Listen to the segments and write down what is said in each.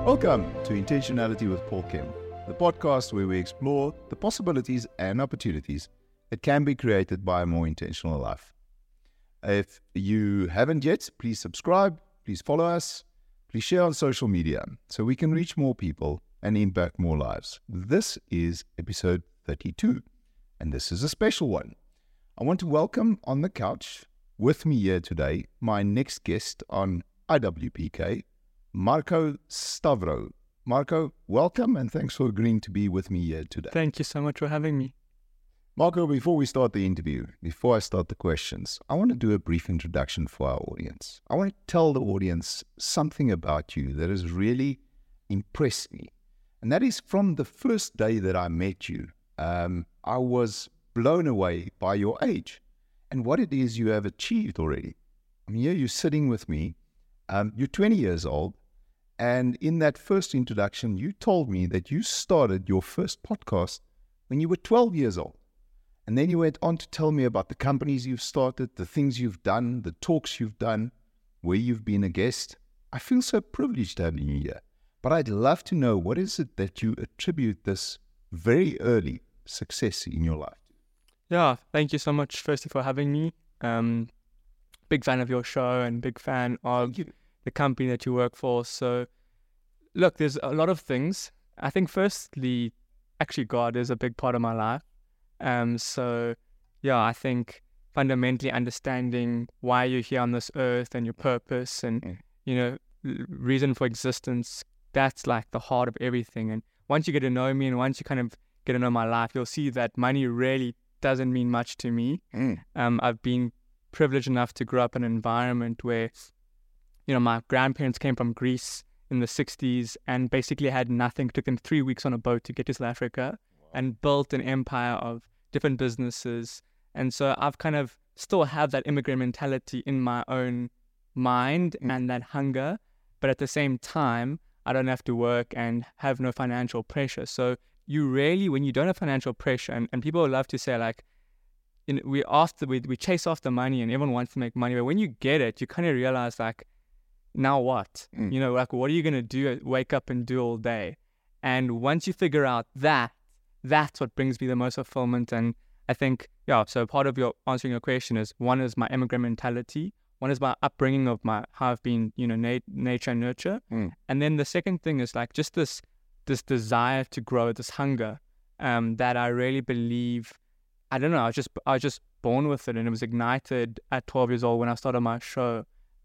Welcome to Intentionality with Paul Kim, the podcast where we explore the possibilities and opportunities that can be created by a more intentional life. If you haven't yet, please subscribe, please follow us, please share on social media so we can reach more people and impact more lives. This is episode 32, and this is a special one. I want to welcome on the couch with me here today my next guest on IWPK, Marco Stavro. Marco, welcome and thanks for agreeing to be with me here today. Thank you so much for having me. Marco, before we start the interview, before I start the questions, I want to do a brief introduction for our audience. I want to tell the audience something about you that has really impressed me. And that is from the first day that I met you. I was blown away by your age and what it is you have achieved already. I mean, here you're sitting with me. You're 20 years old. And in that first introduction, you told me that you started your first podcast when you were 12 years old. And then you went on to tell me about the companies you've started, the things you've done, the talks you've done, where you've been a guest. I feel so privileged having you here. But I'd love to know, what is it that you attribute this very early success in your life to? Yeah, thank you so much, firstly, for having me. Big fan of your show and big fan of the company that you work for. So, look, there's a lot of things. I think firstly, actually God is a big part of my life. I think fundamentally understanding why you're here on this earth and your purpose and, reason for existence, that's like the heart of everything. And once you get to know me and once you kind of get to know my life, you'll see that money really doesn't mean much to me. I've been privileged enough to grow up in an environment where my grandparents came from Greece in the 60s and basically had nothing. It took them 3 weeks on a boat to get to South Africa and built an empire of different businesses. And so I've kind of still have that immigrant mentality in my own mind and that hunger. But at the same time, I don't have to work and have no financial pressure. So you really, when you don't have financial pressure, and people love to say like, we chase after money and everyone wants to make money. But when you get it, you kind of realize like, now what? What are you going to do? Wake up and do all day? And once you figure out that, that's what brings me the most fulfillment. And I think, so part of your answering your question is, one is my immigrant mentality. One is my upbringing of how I've been, nature and nurture. And then the second thing is like just this desire to grow, this hunger, that I really believe, I don't know, I was just born with it, and it was ignited at 12 years old when I started my show.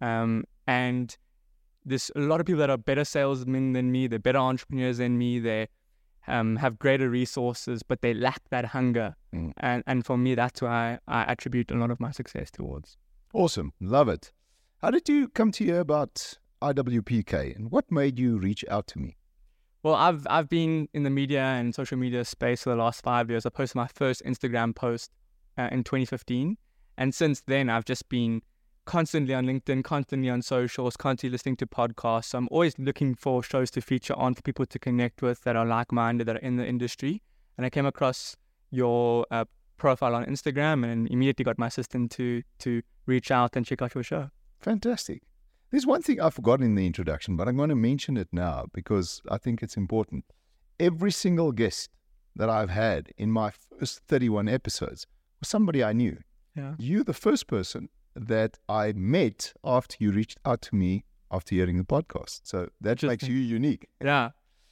And there's a lot of people that are better salesmen than me, they're better entrepreneurs than me, they have greater resources, but they lack that hunger. And for me, that's why I attribute a lot of my success towards. Awesome. Love it. How did you come to hear about IWPK and what made you reach out to me? Well, I've been in the media and social media space for the last 5 years. I posted my first Instagram post in 2015. And since then, I've just been constantly on LinkedIn, constantly on socials, constantly listening to podcasts. So I'm always looking for shows to feature on, for people to connect with that are like-minded, that are in the industry. And I came across your profile on Instagram and immediately got my assistant to reach out and check out your show. Fantastic. There's one thing I forgot in the introduction, but I'm going to mention it now because I think it's important. Every single guest that I've had in my first 31 episodes was somebody I knew. Yeah. You're the first person that I met after you reached out to me after hearing the podcast. So that makes you unique. Yeah.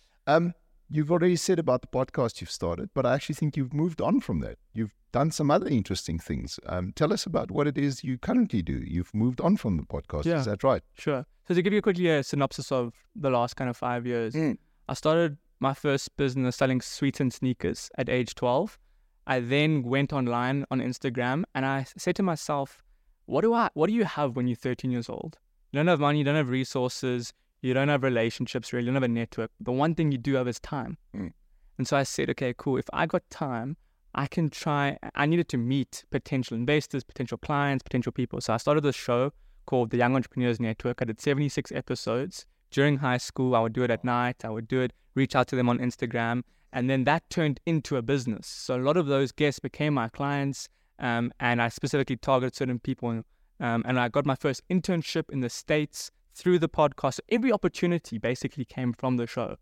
You've already said about the podcast you've started, but I actually think you've moved on from that. You've done some other interesting things. Tell us about what it is you currently do. You've moved on from the podcast. Yeah. Is that right? Sure. So to give you quickly a synopsis of the last kind of 5 years, I started my first business selling sweetened sneakers at age 12. I then went online on Instagram and I said to myself, what do you have when you're 13 years old? You don't have money, you don't have resources, you don't have relationships really, you don't have a network. The one thing you do have is time. And so I said, okay, cool. If I got time, I needed to meet potential investors, potential clients, potential people. So I started this show called the Young Entrepreneurs Network. I did 76 episodes. During high school, I would do it at night. I would do it, reach out to them on Instagram. And then that turned into a business. So a lot of those guests became my clients. And I specifically targeted certain people. And I got my first internship in the States through the podcast. Every opportunity basically came from the show.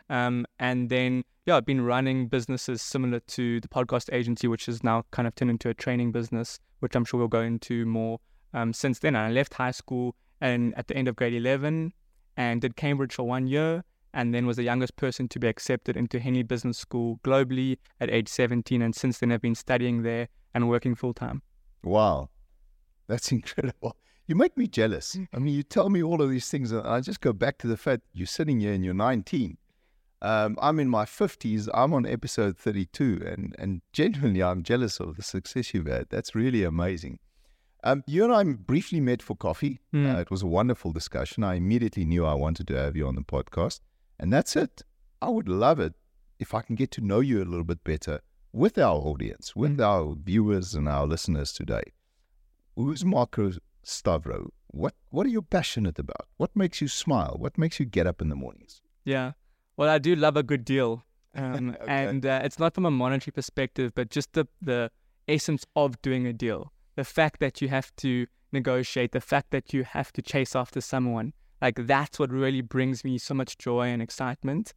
And then, I've been running businesses similar to the podcast agency, which is now kind of turned into a training business, which I'm sure we'll go into more since then. And I left high school and at the end of grade 11 and did Cambridge for 1 year, and then was the youngest person to be accepted into Henley Business School globally at age 17. And since then I've been studying there and working full-time. Wow. That's incredible. You make me jealous. I mean, you tell me all of these things, and I just go back to the fact you're sitting here and you're 19. I'm in my 50s. I'm on episode 32, and genuinely, I'm jealous of the success you've had. That's really amazing. You and I briefly met for coffee. It was a wonderful discussion. I immediately knew I wanted to have you on the podcast, and that's it. I would love it if I can get to know you a little bit better with our audience, with our viewers and our listeners today. Who's Marco Stavro? What are you passionate about? What makes you smile? What makes you get up in the mornings? Yeah. Well, I do love a good deal. And it's not from a monetary perspective, but just the essence of doing a deal. The fact that you have to negotiate, the fact that you have to chase after someone, like that's what really brings me so much joy and excitement.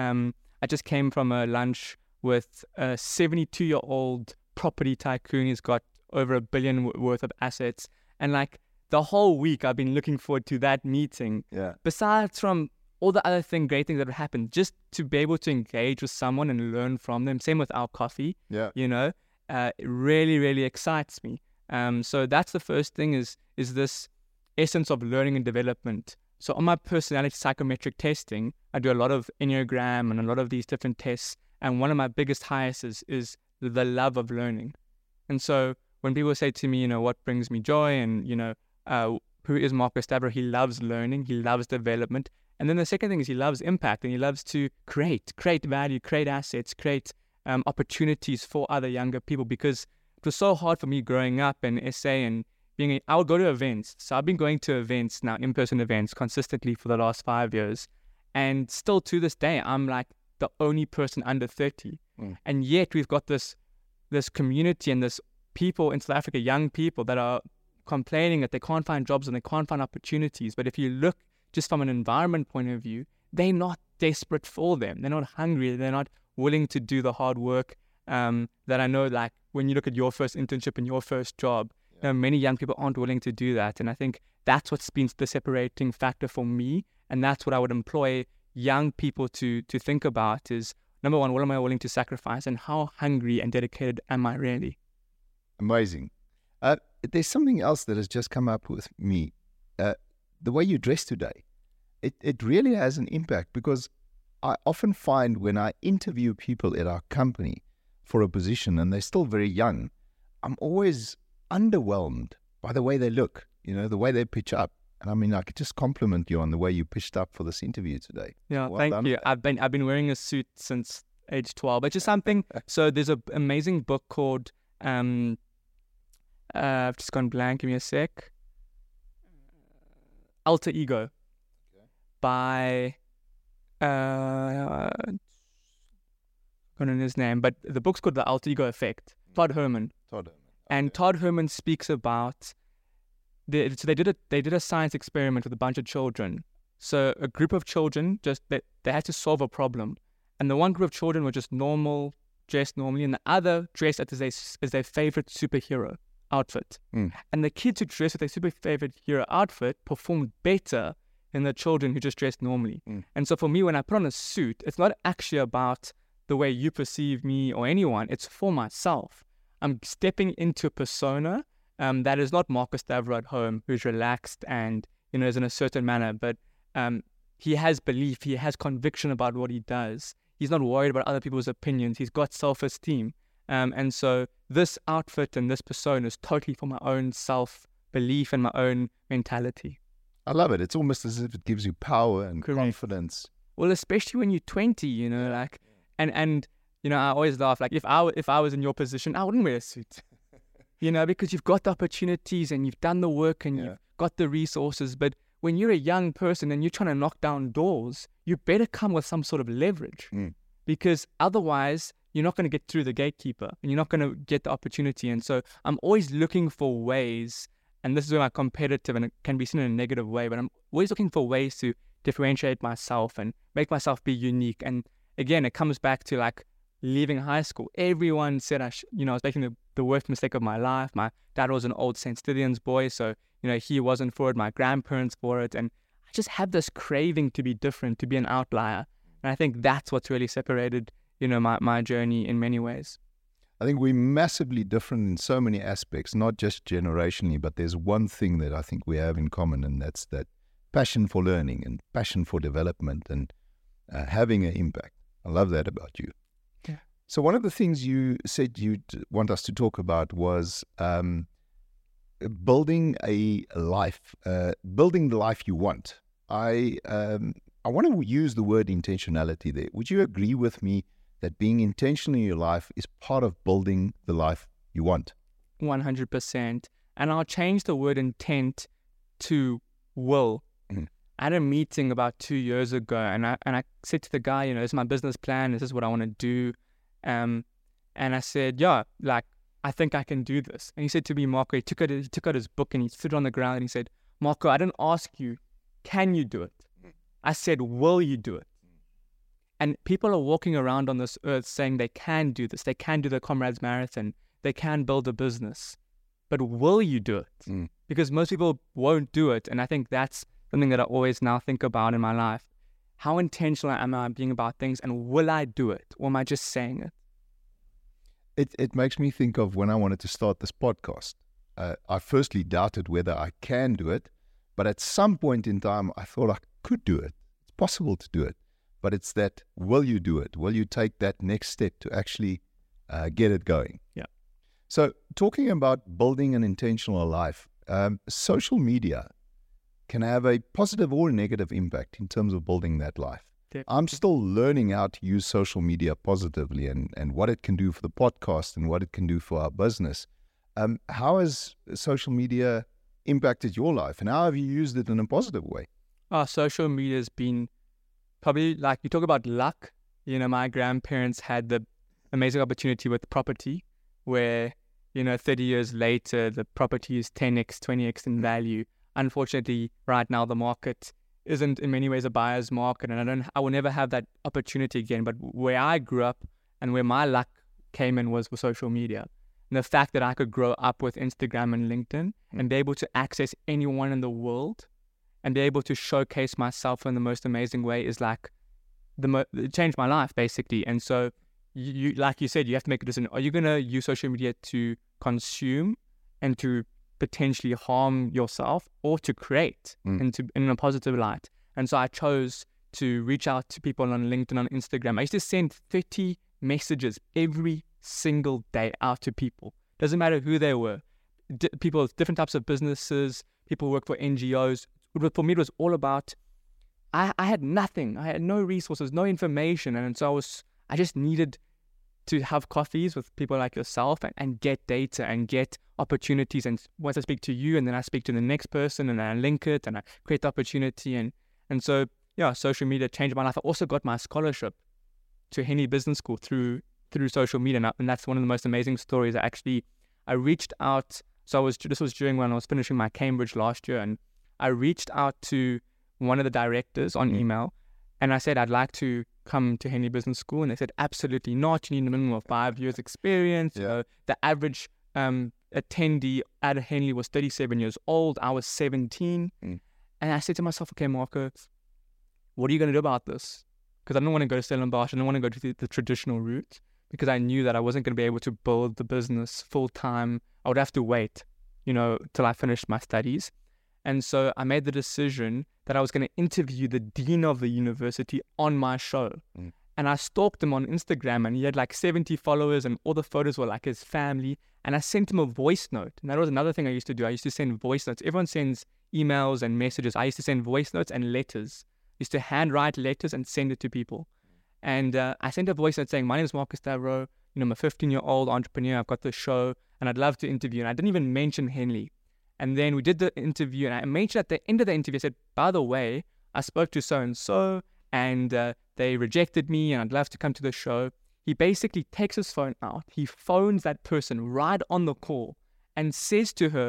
I just came from a lunch with a 72-year-old property tycoon. He's got over $1 billion worth of assets. And like the whole week, I've been looking forward to that meeting. Yeah. Besides from all the other great things that have happened, just to be able to engage with someone and learn from them. Same with our coffee. Yeah. It really, really excites me. So that's the first thing is this essence of learning and development. So on my personality psychometric testing, I do a lot of Enneagram and a lot of these different tests. And one of my biggest highs is the love of learning. And so when people say to me, what brings me joy and, who is Marco Stavro? He loves learning. He loves development. And then the second thing is he loves impact, and he loves to create value, create assets, create opportunities for other younger people, because it was so hard for me growing up in SA and I would go to events. So I've been going to events now, in-person events, consistently for the last 5 years. And still to this day, I'm like the only person under 30. And yet we've got this community and this people in South Africa, young people that are complaining that they can't find jobs and they can't find opportunities. But if you look just from an environment point of view, they're not desperate for them. They're not hungry. They're not willing to do the hard work that I know, like when you look at your first internship and your first job, many young people aren't willing to do that. And I think that's what's been the separating factor for me. And that's what I would employ young people to think about is, number one, what am I willing to sacrifice, and how hungry and dedicated am I really? Amazing. There's something else that has just come up with me. The way you dress today, it really has an impact, because I often find when I interview people at our company for a position and they're still very young, I'm always underwhelmed by the way they look, the way they pitch up. And I mean, I could just compliment you on the way you pitched up for this interview today. Yeah, well, thank you. I've been wearing a suit since age 12, which is something. So there's an amazing book called, I've just gone blank, give me a sec. Alter Ego by forgotten his name, but the book's called The Alter Ego Effect. Todd Herman. And Todd Herman speaks about they did a science experiment with a bunch of children. So a group of children they had to solve a problem, and the one group of children were just normal, dressed normally, and the other dressed as their favorite superhero outfit. And the kids who dressed with their super favorite hero outfit performed better than the children who just dressed normally. And so for me, when I put on a suit, it's not actually about the way you perceive me or anyone. It's for myself. I'm stepping into a persona that is not Marco Stavro at home, who's relaxed and is in a certain manner, but he has belief, he has conviction about what he does. He's not worried about other people's opinions. He's got self-esteem. And so this outfit and this persona is totally for my own self-belief and my own mentality. I love it. It's almost as if it gives you power and confidence. Well, especially when you're 20, and I always laugh, like if I was in your position, I wouldn't wear a suit, because you've got the opportunities and you've done the work and you've got the resources. But when you're a young person and you're trying to knock down doors, you better come with some sort of leverage, because otherwise you're not going to get through the gatekeeper and you're not going to get the opportunity. And so I'm always looking for ways And this is where I'm competitive, and it can be seen in a negative way, but I'm always looking for ways to differentiate myself and make myself be unique. And again, it comes back to like leaving high school. Everyone said I was making the worst mistake of my life. My dad was an old St. Stithians boy, so he wasn't for it. My grandparents for it, and I just have this craving to be different, to be an outlier. And I think that's what's really separated, my journey in many ways. I think we're massively different in so many aspects, not just generationally, but there's one thing that I think we have in common, and that's that passion for learning and passion for development and having an impact. I love that about you. Yeah. So one of the things you said you'd want us to talk about was building the life you want. I want to use the word intentionality there. Would you agree with me that being intentional in your life is part of building the life you want? 100%. And I'll change the word intent to will. I had a meeting about 2 years ago, and I said to the guy, this is my business plan, this is what I want to do. And I said, I think I can do this. And he said to me, Marco, he took out his book and he threw it on the ground and he said, Marco, I didn't ask you, can you do it? I said, will you do it? And people are walking around on this earth saying they can do this. They can do the Comrades Marathon. They can build a business. But will you do it? Because most people won't do it. And I think that's something that I always now think about in my life. How intentional am I being about things, and will I do it? Or am I just saying it? It makes me think of when I wanted to start this podcast. I firstly doubted whether I can do it, but at some point in time, I thought I could do it. It's possible to do it. But it's that, will you do it? Will you take that next step to actually get it going? Yeah. So talking about building an intentional life, social media can have a positive or negative impact in terms of building that life. I'm still learning how to use social media positively and what it can do for the podcast and what it can do for our business. How has social media impacted your life, and how have you used it in a positive way? Social media has been probably, like you talk about luck. My grandparents had the amazing opportunity with property where, 30 years later, the property is 10x, 20x in value. Unfortunately, right now, the market isn't in many ways a buyer's market, and I will never have that opportunity again. But where I grew up and where my luck came in was with social media. And the fact that I could grow up with Instagram and LinkedIn and be able to access anyone in the world and be able to showcase myself in the most amazing way is like it changed my life, basically. And so, you like you said, you have to make a decision. Are you going to use social media to consume and to potentially harm yourself, or to create in a positive light? And so I chose to reach out to people on LinkedIn, on Instagram. I used to send 30 messages every single day out to people. Doesn't matter who they were. People with different types of businesses, people who work for NGOs. For me, it was all about, I had nothing. I had no resources, no information. And so I just needed to have coffees with people like yourself and get data and get opportunities. And once I speak to you, and then I speak to the next person, and then I link it and I create the opportunity. And so, social media changed my life. I also got my scholarship to Henley Business School through social media. And that's one of the most amazing stories. I reached out. So this was during when I was finishing my Cambridge last year. And I reached out to one of the directors on email, and I said, I'd like to come to Henley Business School. And they said, absolutely not. You need a minimum of 5 years experience. The average attendee at Henley was 37 years old. I was 17. And I said to myself, okay, Marco, what are you going to do about this? Because I didn't want to go to Stellenbosch. I didn't want to go to the traditional route, because I knew that I wasn't going to be able to build the business full time. I would have to wait, till I finished my studies. And so I made the decision that I was going to interview the dean of the university on my show. And I stalked him on Instagram, and he had like 70 followers, and all the photos were like his family. And I sent him a voice note. And that was another thing I used to do. I used to send voice notes. Everyone sends emails and messages. I used to send voice notes and letters. I used to handwrite letters and send it to people. And I sent a voice note saying, my name is Marcus Stavro. I'm a 15-year-old entrepreneur. I've got this show, and I'd love to interview. And I didn't even mention Henley. And then we did the interview, and I mentioned at the end of the interview, I said, by the way, I spoke to so-and-so, and they rejected me, and I'd love to come to the show. He basically takes his phone out. He phones that person right on the call and says to her,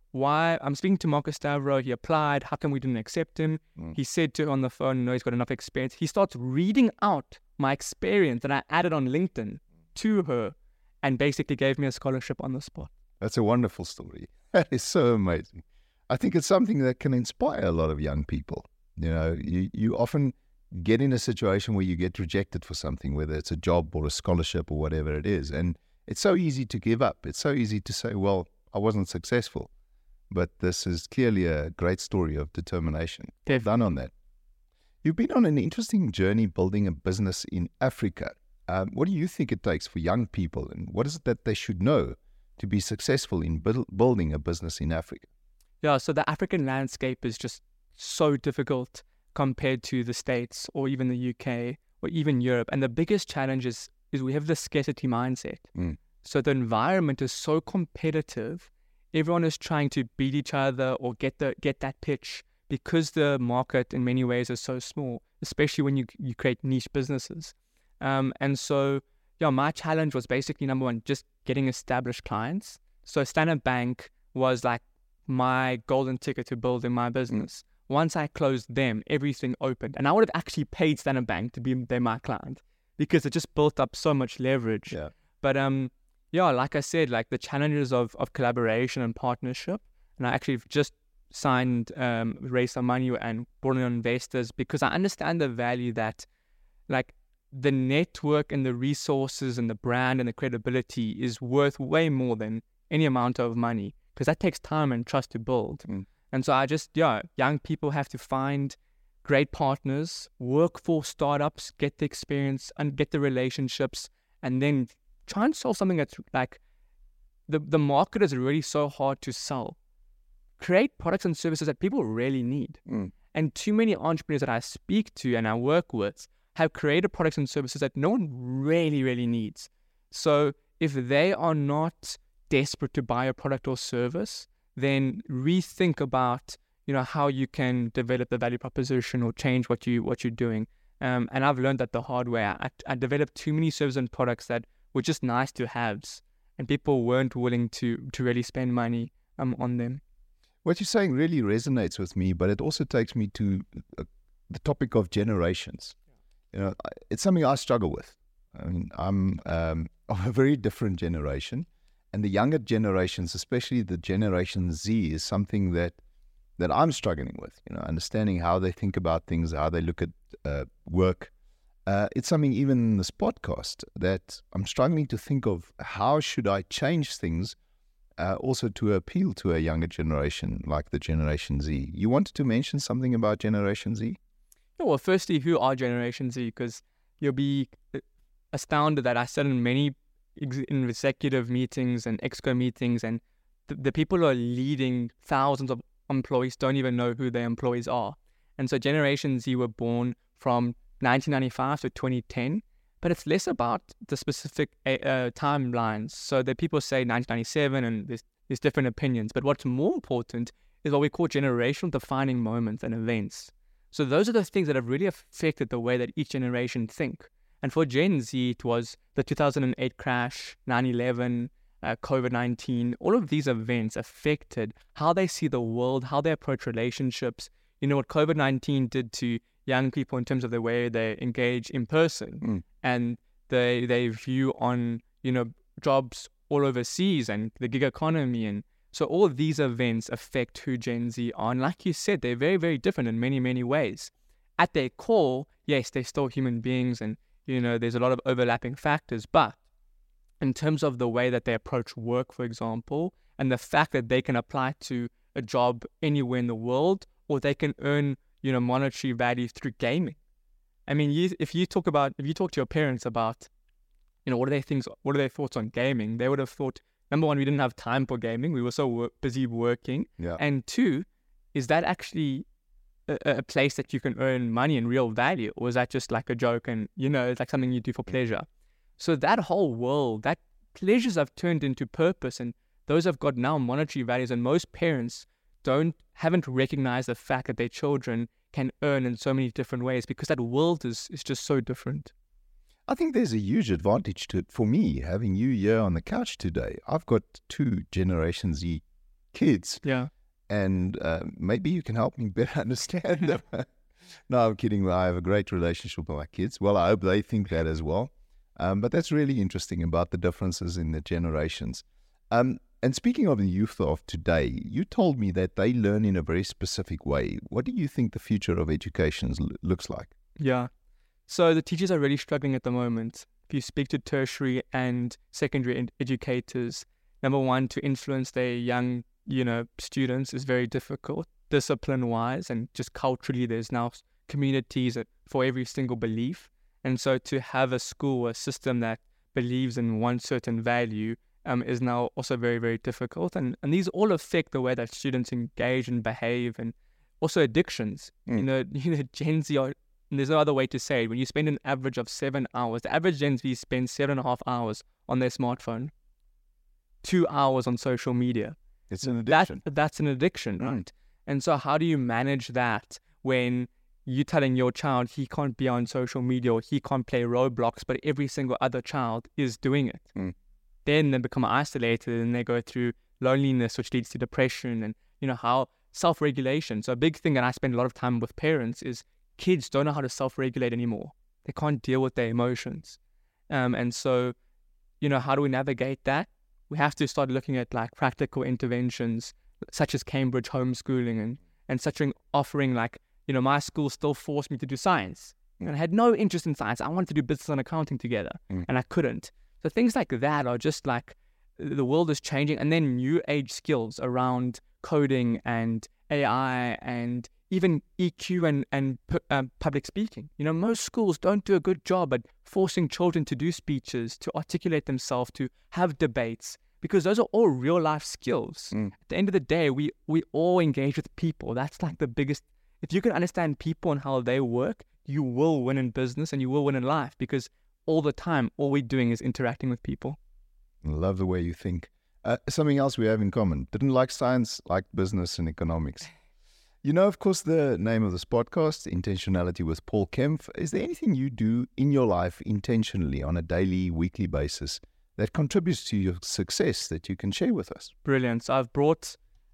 why I'm speaking to Marcus Stavro. He applied. How come we didn't accept him? He said to her on the phone, no, he's got enough experience. He starts reading out my experience that I added on LinkedIn to her and basically gave me a scholarship on the spot. That's a wonderful story. That is so amazing. I think it's something that can inspire a lot of young people. You know, you often get in a situation where you get rejected for something, whether it's a job or a scholarship or whatever it is. And it's so easy to give up. It's so easy to say, well, I wasn't successful. But this is clearly a great story of determination. Well done on that. You've been on an interesting journey building a business in Africa. What do you think it takes for young people, and what is it that they should know to be successful in building a business in Africa? Yeah, so the African landscape is just so difficult compared to the States or even the UK or even Europe. And the biggest challenge is we have the scarcity mindset. So the environment is so competitive. Everyone is trying to beat each other or get that pitch because the market in many ways is so small, especially when you create niche businesses. And so, yeah, my challenge was basically, number one, just getting established clients. So Standard Bank was like my golden ticket to building my business. Once I closed them, everything opened. And I would have actually paid Standard Bank to be my client because it just built up so much leverage. Yeah. But yeah, like I said, like the challenges of collaboration and partnership. And I actually just raised some money and brought in investors because I understand the value that like the network and the resources and the brand and the credibility is worth way more than any amount of money because that takes time and trust to build. And so young people have to find great partners, work for startups, get the experience and get the relationships, and then try and sell something that's like the market is really so hard to sell. Create products and services that people really need. And too many entrepreneurs that I speak to and I work with have created products and services that no one really, really needs. So if they are not desperate to buy a product or service, then rethink about, how you can develop the value proposition or change what you're doing. And I've learned that the hard way. I developed too many services and products that were just nice to haves, and people weren't willing to really spend money on them. What you're saying really resonates with me, but it also takes me to the topic of generations. It's something I struggle with. I mean, I'm of a very different generation, and the younger generations, especially the Generation Z, is something that I'm struggling with. Understanding how they think about things, how they look at work. It's something even in this podcast that I'm struggling to think of. How should I change things also to appeal to a younger generation like the Generation Z? You wanted to mention something about Generation Z? Well, firstly, who are Generation Z? Because you'll be astounded that I sat in many executive meetings and exco meetings, and the people who are leading thousands of employees don't even know who their employees are. And so Generation Z were born from 1995 to 2010, but it's less about the specific timelines. So that people say 1997 and there's different opinions. But what's more important is what we call generational defining moments and events. So those are the things that have really affected the way that each generation think. And for Gen Z, it was the 2008 crash, 9/11, COVID-19. All of these events affected how they see the world, how they approach relationships. What COVID-19 did to young people in terms of the way they engage in person and they view on, jobs all overseas and the gig economy. And so all of these events affect who Gen Z are. And like you said, they're very, very different in many, many ways. At their core, yes, they're still human beings and, there's a lot of overlapping factors. But in terms of the way that they approach work, for example, and the fact that they can apply to a job anywhere in the world, or they can earn, monetary value through gaming. I mean, if you talk to your parents about, what are their thoughts on gaming, they would have thought, number one, we didn't have time for gaming. We were so busy working. Yeah. And two, is that actually a place that you can earn money and real value? Or is that just like a joke and, it's like something you do for pleasure? So that whole world, that pleasures have turned into purpose, and those have got now monetary values. And most parents haven't recognized the fact that their children can earn in so many different ways because that world is just so different. I think there's a huge advantage to it for me, having you here on the couch today. I've got two Generation Z kids. Yeah. And maybe you can help me better understand them. No, I'm kidding. I have a great relationship with my kids. Well, I hope they think that as well. But that's really interesting about the differences in the generations. And speaking of the youth of today, you told me that they learn in a very specific way. What do you think the future of education looks like? Yeah. So the teachers are really struggling at the moment. If you speak to tertiary and secondary educators, number one, to influence their young, students is very difficult, discipline-wise, and just culturally, there's now communities for every single belief. And so to have a school, a system that believes in one certain value is now also very, very difficult. And these all affect the way that students engage and behave, and also addictions. Gen Z are, and there's no other way to say it. When you spend an average of 7 hours, the average Gen Z spends 7.5 hours on their smartphone, 2 hours on social media. It's an addiction. That's an addiction, right? And so how do you manage that when you're telling your child he can't be on social media or he can't play Roblox, but every single other child is doing it? Then they become isolated and they go through loneliness, which leads to depression, and how self-regulation. So a big thing that I spend a lot of time with parents is kids don't know how to self-regulate anymore. They can't deal with their emotions. And so, how do we navigate that? We have to start looking at like practical interventions such as Cambridge homeschooling and offering my school still forced me to do science. And I had no interest in science. I wanted to do business and accounting together and I couldn't. So things like that are just like the world is changing. And then new age skills around coding and AI and even EQ and public speaking. Most schools don't do a good job at forcing children to do speeches, to articulate themselves, to have debates, because those are all real life skills. At the end of the day, we all engage with people. That's like the biggest. If you can understand people and how they work, you will win in business and you will win in life, because all the time, all we're doing is interacting with people. I love the way you think. Something else we have in common. Didn't like science, like business and economics. Of course, the name of this podcast, Intentionality with Paul Kempf. Is there anything you do in your life intentionally on a daily, weekly basis that contributes to your success that you can share with us? Brilliant. So I've brought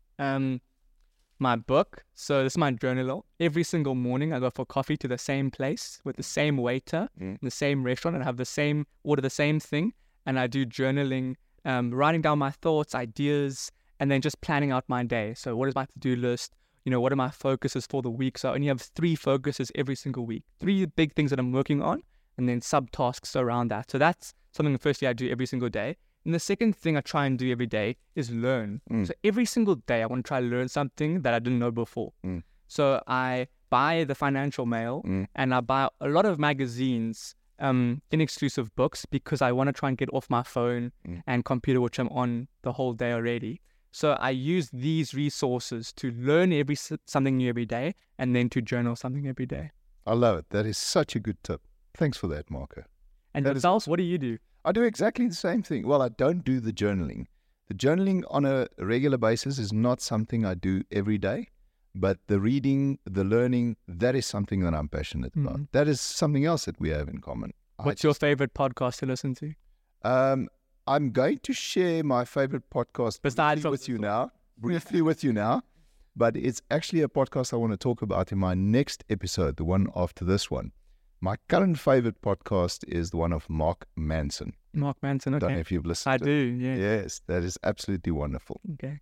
my book. So this is my journal. Every single morning I go for coffee to the same place with the same waiter in the same restaurant, and I have order the same thing. And I do journaling, writing down my thoughts, ideas, and then just planning out my day. So what is my to-do list? What are my focuses for the week? So I only have 3 focuses every single week. 3 big things that I'm working on, and then subtasks around that. So that's something, firstly, I do every single day. And the second thing I try and do every day is learn. So every single day, I want to try to learn something that I didn't know before. So I buy the Financial Mail, and I buy a lot of magazines, inexclusive books, because I want to try and get off my phone and computer, which I'm on the whole day already. So I use these resources to learn something new every day, and then to journal something every day. I love it. That is such a good tip. Thanks for that, Marco. And yourself, what do you do? I do exactly the same thing. Well, I don't do the journaling. The journaling on a regular basis is not something I do every day, but the reading, the learning, that is something that I'm passionate about. That is something else that we have in common. What's your favorite podcast to listen to? I'm going to share my favorite podcast briefly with you now, but it's actually a podcast I want to talk about in my next episode, the one after this one. My current favorite podcast is the one of Mark Manson. Mark Manson, okay. Don't know if you've listened I to do, it. yeah. Yes, that is absolutely wonderful. Okay.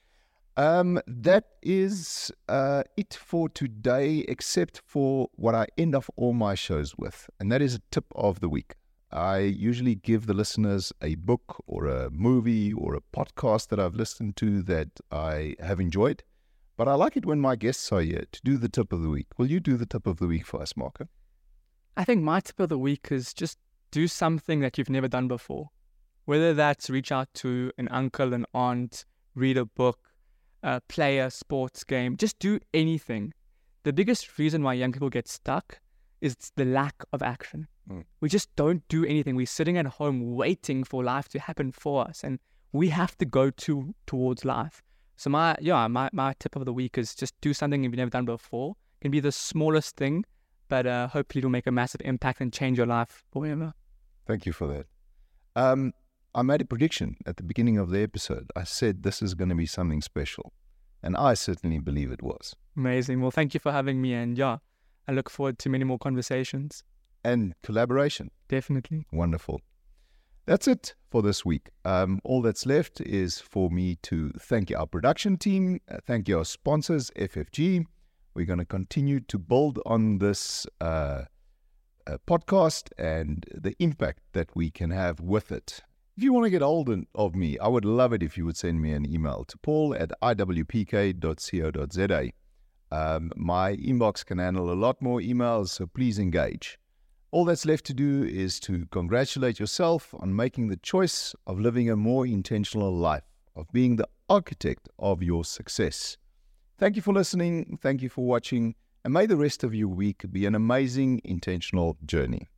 That is it for today, except for what I end off all my shows with, and that is a tip of the week. I usually give the listeners a book or a movie or a podcast that I've listened to that I have enjoyed, but I like it when my guests are here to do the tip of the week. Will you do the tip of the week for us, Marco? I think my tip of the week is just do something that you've never done before. Whether that's reach out to an uncle, an aunt, read a book, play a sports game, just do anything. The biggest reason why young people get stuck is the lack of action. We just don't do anything. We're sitting at home waiting for life to happen for us, and we have to go towards life. So my tip of the week is just do something you've never done before. It can be the smallest thing, but hopefully it'll make a massive impact and change your life forever. Thank you for that. I made a prediction at the beginning of the episode. I said this is going to be something special. And I certainly believe it was. Amazing. Well, thank you for having me. And yeah, I look forward to many more conversations. And collaboration. Definitely. Wonderful. That's it for this week. All that's left is for me to thank our production team, thank our sponsors, FFG. We're going to continue to build on this podcast and the impact that we can have with it. If you want to get hold of me, I would love it if you would send me an email to paul@iwpk.co.za. My inbox can handle a lot more emails, so please engage. All that's left to do is to congratulate yourself on making the choice of living a more intentional life, of being the architect of your success. Thank you for listening. Thank you for watching. And may the rest of your week be an amazing, intentional journey.